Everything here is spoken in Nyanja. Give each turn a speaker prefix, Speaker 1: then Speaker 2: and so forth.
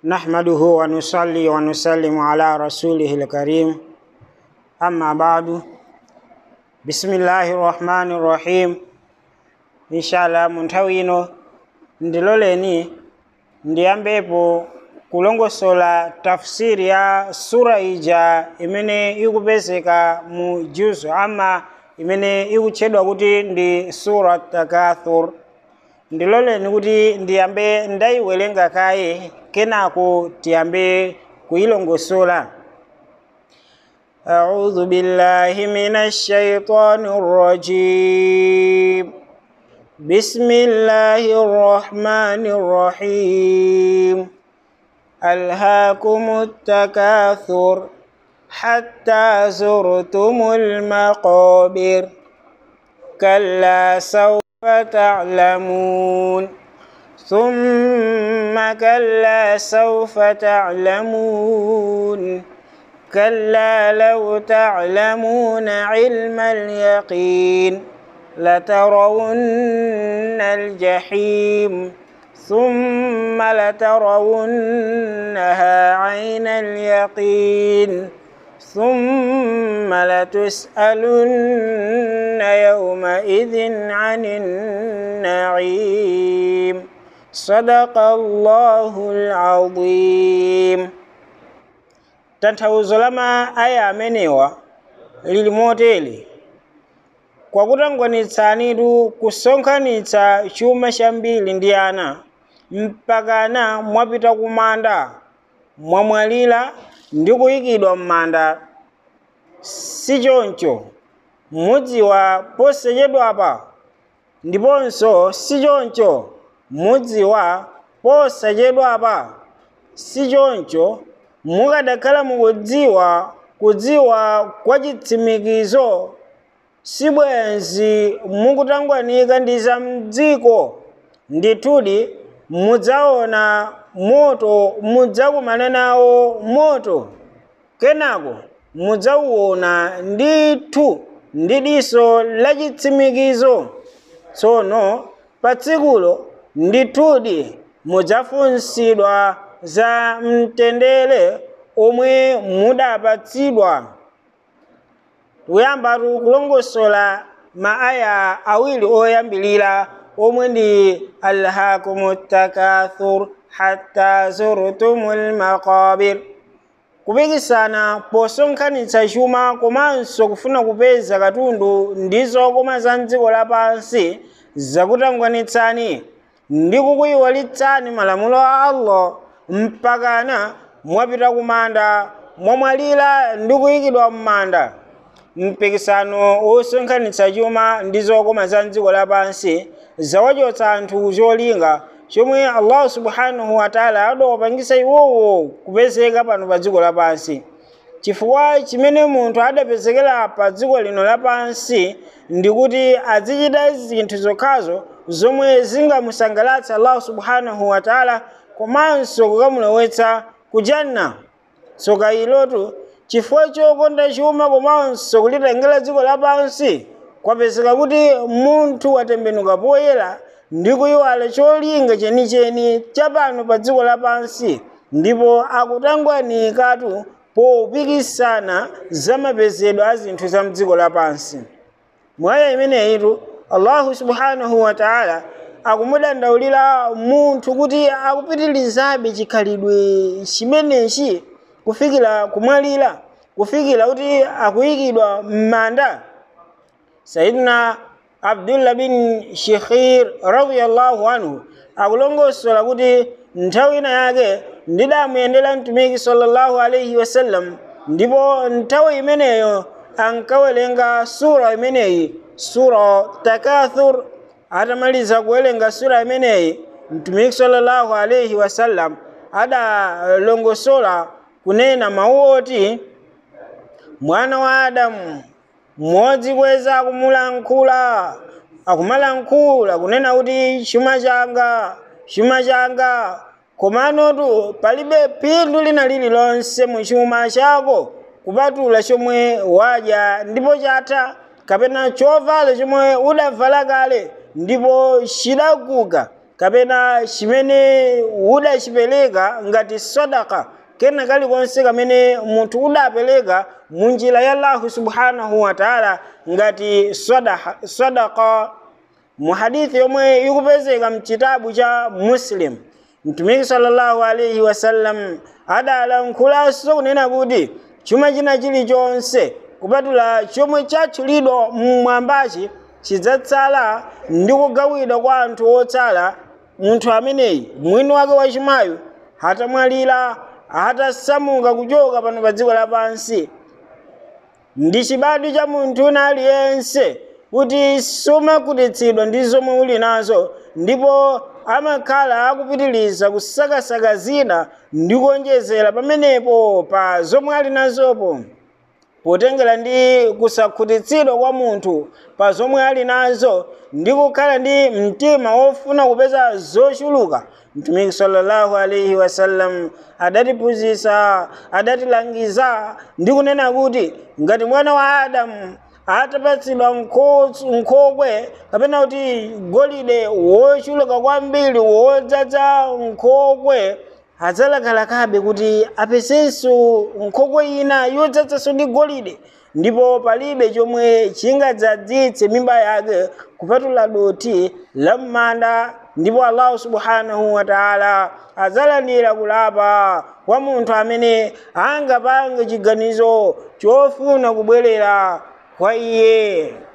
Speaker 1: نحمده ونصلي ونسلم على رسوله الكريم أما بعد بسم الله الرحمن الرحيم إن شاء الله منتوينو ndiloleni ndiyambepo kulongosola tafsiri ya sura ija imene ikupezeka mu juzu ama imene ikutchedwa kuti ndi sura takathur. Ndiloleni kuti ndiyambe ndayiwerenga kaye kenako tiyambe kuyilongosola. A'udhu billahi minash shaitanir rajim. Bismillahir rahmanir rahim. Alhaakumut takathur hatta zurtumul maqabir. Kalla sawfa ta'lamun. ثم كلا سوف تعلمون كلا لو تعلمون علم اليقين لترون الجحيم ثم لترونها عين اليقين ثم لتسألن يومئذ عن النعيم. Sadaqallahul azim. Tanthauzo la aya amenewa lili moteli: kwa kutangwanitsanitu kusonkhanitsa chuma chambiri ndi ana mpakana mwapita kumanda mwamwalira ndi kuyikidwa m'manda. Sichoncho mudziwa posachedwapa, ndiponso sichoncho mudziwa posachedwapa. Sichoncho mukadakhala kudziwa kwa chitsimikizo sibwenzi mukutangwanika ndi za mdziko. Ndithudi mudzaona moto, mudzakumana nawo moto, kenako mudzauona ndithu ndi diso la chitsimikizo. Tsono pa tsikulo ndithudi mudzafunsidwa za mtendere omwe mudapatsidwa. Kuyambatu kulongosola maaya awiri oyambilira omwe ndi alhaakumut takathur hatta zurtumul maqabir, kupikisana posonkhanitsa chuma komanso kufuna kupeza katundu ndi zokoma za mdziko lapansi zakutangwanitsani ndi kukuyiwalitsani malamulo a Allah mpakana mwapita kumanda mwamwalira ndi kuyikidwa m'manda. Mpikisano osonkhanitsa chuma ndi zokoma za mdziko lapansi zawachotsa anthu cholinga chomwe Allah subhanahu wa ta'ala adawapangisa iwowo kupezeka pano pa dziko lapansi. Chifukwa chimene munthu adapezekera pa dziko lino lapansi ndi kuti azichita zinthu zokhazo zomwe zingamusangalatse Allah subhanahu wa ta'ala komanso kukamulowetsa ku janna. Tsoka ilotu chifukwa chokonda chuma komanso kulitengera dziko lapansi kwapezeka kuti munthu watembenuka poyera ndi kuyiwala cholinga chenicheni chapano pa dziko lapansi, ndipo akutangwanikatu popikisana za mapezedwe a zinthu za mdziko lapansi. Mwaya imeneyitu Allahu subhanahu wa ta'ala akumudandaulira munthu kuti akupitilizabe chikhalidwe chimenechi kufikira kumwalira, kufikira kuti akuyikidwa m'manda. Sayyidina Abdullah bin Shikhir radiyallahu anhu akulongosola kuti nthawi ina yake ndidamuyendera mtumiki sallallahu alayhi wasallam, ndipo nthawi imeneyo ankawerenga sura imeneyi, sura takathur. Atamaliza kuwerenga sura imeneyi, mtumiki sallallahu alayhi wasallam adalongosola kunena mawu oti: mwana wa Adamu mmodzi kweza akumalankhula kunena kuti chuma changa, komanotu palibe phindu lina lililonse mu chuma chako kupatula chomwe wadya ndipo chatha, kapena chovala chomwe udavala kale ndipo chidaguka, kapena chimene udachipereka ngati sadaka kena kalikonse kamene munthu udapereka munjira ya Allahu subhanahu wa ta'ala ngati sadaka. Mu hadithi yomwe ikupezeka mchitabu cha Muslim, Mtumiki sallallahu alayhi wasallam adalankhulaso kunena kuti chuma china chilichonse kupatula chomwe chatchulidwa mmwambachi chidzatsala ndi kugawidwa kwa anthu otsala, munthu ameneyi mwini wake wachimayo hatamwalira hatasamuka kuchoka pano pa dziko lapansi. Ndi chibadwi cha munthu aliyense kuti sumakhutitsidwa ndi zomwe uli nazo, ndipo amakhala akupitiliza kusakasaka zina ndi kuonjezera pamenepo pa zomwe ali nazopo. Potengera ndi kusakhutitsidwa kwa munthu pa zomwe ali nazo ndi kukhala ndi mtima wofuna kupeza zochuluka, Mtumiki sallallahu alayhi wasallam adatiphunzitsa, adatilangiza ndi kunena kuti ngati mwana wa Adamu atapatsidwa nkhokwe kapena kuti golide wochuluka kwambiri wodzaza nkhokwe, adzalakalakabe kuti apesenso nkhokwe ina yodzazanso ndi golide, ndipo palibe chomwe chingadzadzitse mimba yake kupatula doti la m'manda. Ndipo Allah subhanahu wa ta'ala adzalandira kulapa kwa munthu amene angapange chiganizo chofuna kubwerera kwa iye.